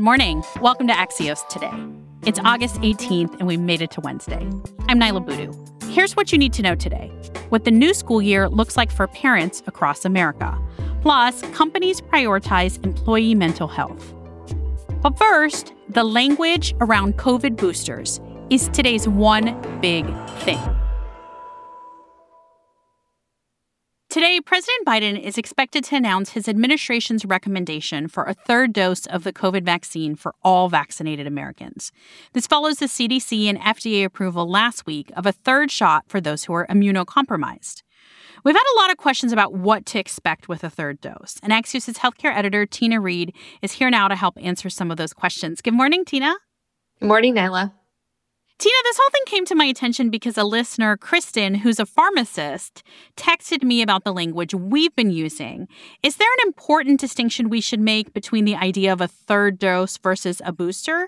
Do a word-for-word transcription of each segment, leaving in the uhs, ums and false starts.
morning. Welcome to Axios Today. It's August eighteenth, and we made it to Wednesday. I'm Nyla Boodoo. Here's what you need to know today. What the new school year looks like for parents across America. Plus, companies prioritize employee mental health. But first, the language around COVID boosters is today's one big thing. Today, President Biden is expected to announce his administration's recommendation for a third dose of the COVID vaccine for all vaccinated Americans. This follows the C D C and F D A approval last week of a third shot for those who are immunocompromised. We've had a lot of questions about what to expect with a third dose, and Axios' healthcare editor, Tina Reed, is here now to help answer some of those questions. Good morning, Tina. Good morning, Nyla. Tina, this whole thing came to my attention because a listener, Kristen, who's a pharmacist, texted me about the language we've been using. Is there an important distinction we should make between the idea of a third dose versus a booster?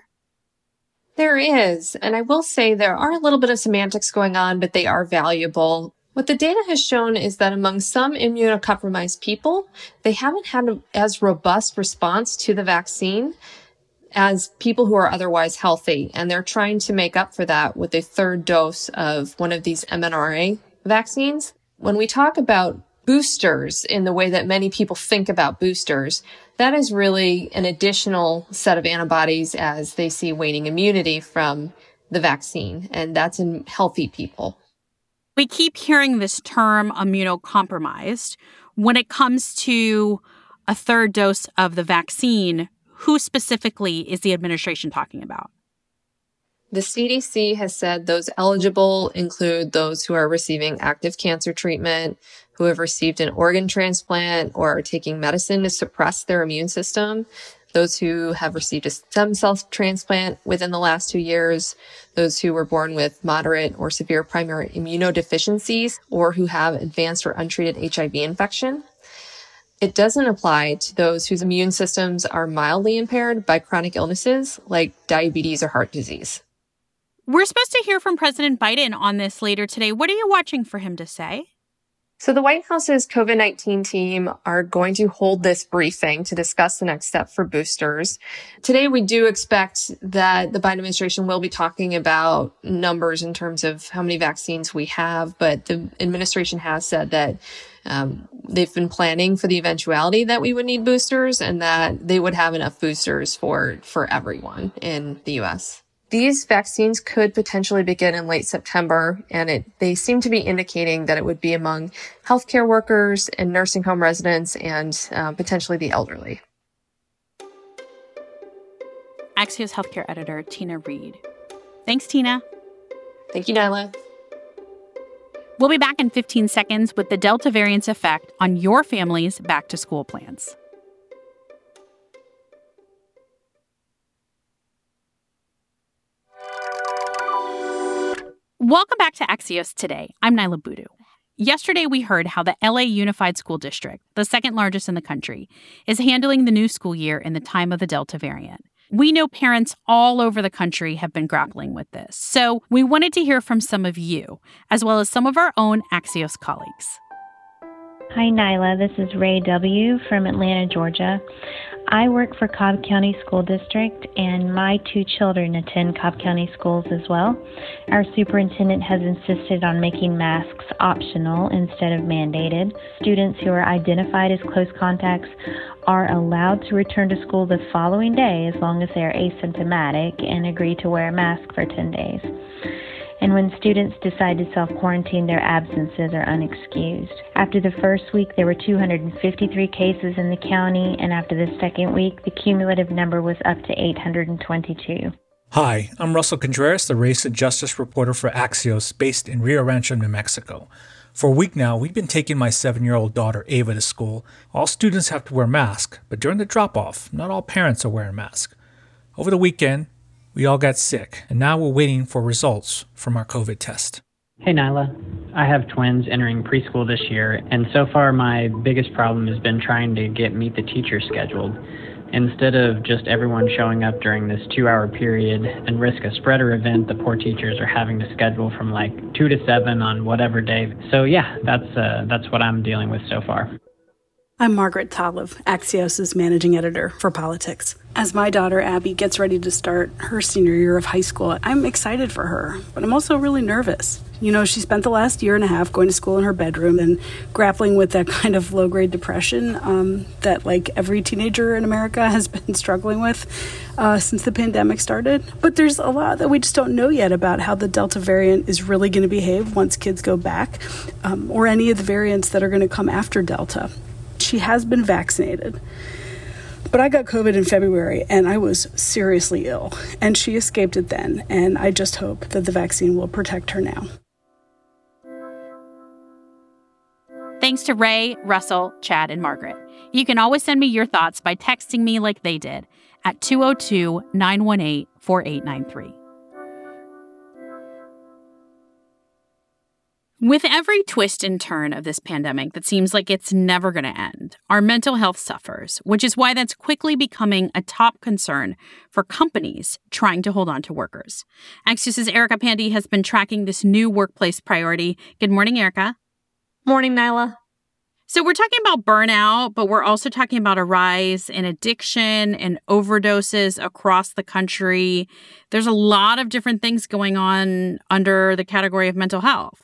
There is, and I will say there are a little bit of semantics going on, but they are valuable. What the data has shown is that among some immunocompromised people, they haven't had an as robust response to the vaccine as people who are otherwise healthy, and they're trying to make up for that with a third dose of one of these M N R A vaccines. When we talk about boosters in the way that many people think about boosters, that is really an additional set of antibodies as they see waning immunity from the vaccine, and that's in healthy people. We keep hearing this term immunocompromised. When it comes to a third dose of the vaccine, who specifically is the administration talking about? The C D C has said those eligible include those who are receiving active cancer treatment, who have received an organ transplant or are taking medicine to suppress their immune system, those who have received a stem cell transplant within the last two years, those who were born with moderate or severe primary immunodeficiencies, or who have advanced or untreated H I V infection. It doesn't apply to those whose immune systems are mildly impaired by chronic illnesses like diabetes or heart disease. We're supposed to hear from President Biden on this later today. What are you watching for him to say? So the White House's COVID nineteen team are going to hold this briefing to discuss the next step for boosters. Today, we do expect that the Biden administration will be talking about numbers in terms of how many vaccines we have, but the administration has said that um, they've been planning for the eventuality that we would need boosters and that they would have enough boosters for, for everyone in the U S. These vaccines could potentially begin in late September, and it, they seem to be indicating that it would be among healthcare workers and nursing home residents and uh, potentially the elderly. Axios healthcare editor Tina Reed. Thanks, Tina. Thank you, Nyla. We'll be back in fifteen seconds with the Delta variant's effect on your family's back-to-school plans. Welcome back to Axios Today. I'm Nyla Boodoo. Yesterday, we heard how the L A Unified School District, the second largest in the country, is handling the new school year in the time of the Delta variant. We know parents all over the country have been grappling with this, so we wanted to hear from some of you, as well as some of our own Axios colleagues. Hi, Nyla. This is Ray W. from Atlanta, Georgia. I work for Cobb County School District, and my two children attend Cobb County schools as well. Our superintendent has insisted on making masks optional instead of mandated. Students who are identified as close contacts are allowed to return to school the following day as long as they are asymptomatic and agree to wear a mask for ten days. And when students decide to self-quarantine, their absences are unexcused. After the first week, there were two hundred fifty-three cases in the county, and after the second week, the cumulative number was up to eight hundred twenty-two. Hi, I'm Russell Contreras, the race and justice reporter for Axios, based in Rio Rancho, New Mexico. For a week now, we've been taking my seven-year-old daughter, Ava, to school. All students have to wear masks, but during the drop-off, not all parents are wearing masks. Over the weekend, we all got sick, and now we're waiting for results from our COVID test. Hey, Nyla. I have twins entering preschool this year, and so far my biggest problem has been trying to get Meet the Teacher scheduled. Instead of just everyone showing up during this two-hour period and risk a spreader event, the poor teachers are having to schedule from like two to seven on whatever day. So yeah, that's uh, that's what I'm dealing with so far. I'm Margaret Todlove, Axios' managing editor for politics. As my daughter Abby gets ready to start her senior year of high school, I'm excited for her, but I'm also really nervous. You know, she spent the last year and a half going to school in her bedroom and grappling with that kind of low-grade depression um, that, like, every teenager in America has been struggling with uh, since the pandemic started. But there's a lot that we just don't know yet about how the Delta variant is really going to behave once kids go back, um, or any of the variants that are going to come after Delta. She has been vaccinated. But I got COVID in February, and I was seriously ill, and she escaped it then, and I just hope that the vaccine will protect her now. Thanks to Ray, Russell, Chad, and Margaret. You can always send me your thoughts by texting me like they did at two oh two, nine one eight, four eight nine three. With every twist and turn of this pandemic that seems like it's never going to end, our mental health suffers, which is why that's quickly becoming a top concern for companies trying to hold on to workers. Axios' Erica Pandey has been tracking this new workplace priority. Good morning, Erica. Morning, Nyla. So we're talking about burnout, but we're also talking about a rise in addiction and overdoses across the country. There's a lot of different things going on under the category of mental health.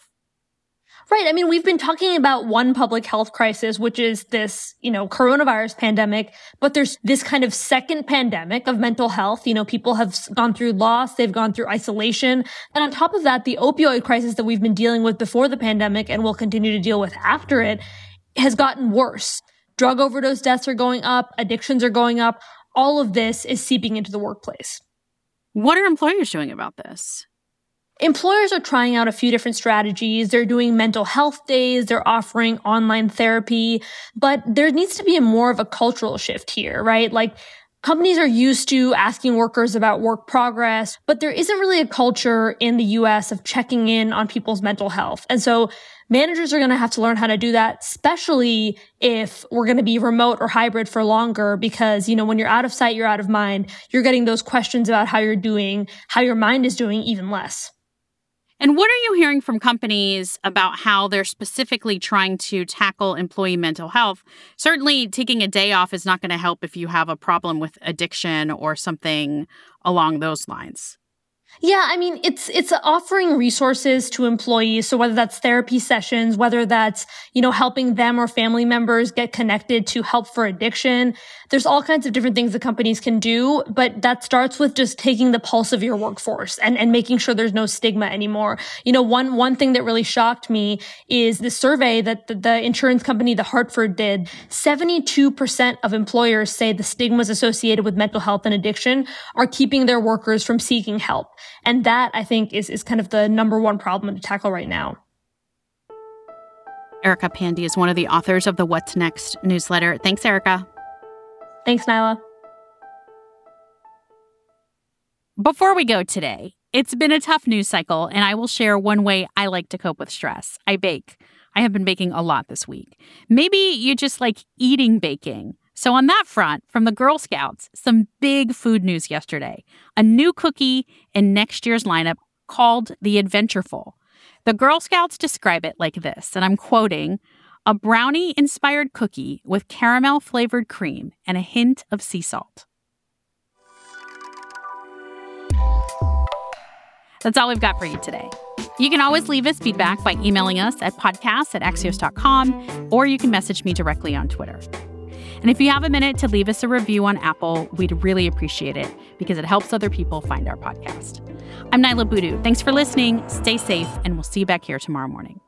Right. I mean, we've been talking about one public health crisis, which is this, you know, coronavirus pandemic, but there's this kind of second pandemic of mental health. You know, people have gone through loss, they've gone through isolation. And on top of that, the opioid crisis that we've been dealing with before the pandemic and will continue to deal with after it has gotten worse. Drug overdose deaths are going up, addictions are going up. All of this is seeping into the workplace. What are employers doing about this? Employers are trying out a few different strategies. They're doing mental health days. They're offering online therapy. But there needs to be a more of a cultural shift here, right? Like, companies are used to asking workers about work progress, but there isn't really a culture in the U S of checking in on people's mental health. And so managers are going to have to learn how to do that, especially if we're going to be remote or hybrid for longer, because, you know, when you're out of sight, you're out of mind. You're getting those questions about how you're doing, how your mind is doing even less. And what are you hearing from companies about how they're specifically trying to tackle employee mental health? Certainly, taking a day off is not going to help if you have a problem with addiction or something along those lines. Yeah, I mean, it's it's offering resources to employees. So whether that's therapy sessions, whether that's, you know, helping them or family members get connected to help for addiction, there's all kinds of different things that companies can do. But that starts with just taking the pulse of your workforce and, and making sure there's no stigma anymore. You know, one one thing that really shocked me is the survey that the, the insurance company, The Hartford, did. seventy-two percent of employers say the stigmas associated with mental health and addiction are keeping their workers from seeking help. And that, I think, is, is kind of the number one problem to tackle right now. Erica Pandey is one of the authors of the What's Next newsletter. Thanks, Erica. Thanks, Nyla. Before we go today, it's been a tough news cycle, and I will share one way I like to cope with stress. I bake. I have been baking a lot this week. Maybe you just like eating baking. So on that front, from the Girl Scouts, some big food news yesterday. A new cookie in next year's lineup called the Adventureful. The Girl Scouts describe it like this, and I'm quoting, "A brownie-inspired cookie with caramel-flavored cream and a hint of sea salt." That's all we've got for you today. You can always leave us feedback by emailing us at podcasts at axios dot com, or you can message me directly on Twitter. And if you have a minute to leave us a review on Apple, we'd really appreciate it because it helps other people find our podcast. I'm Nyla Boodoo. Thanks for listening. Stay safe, and we'll see you back here tomorrow morning.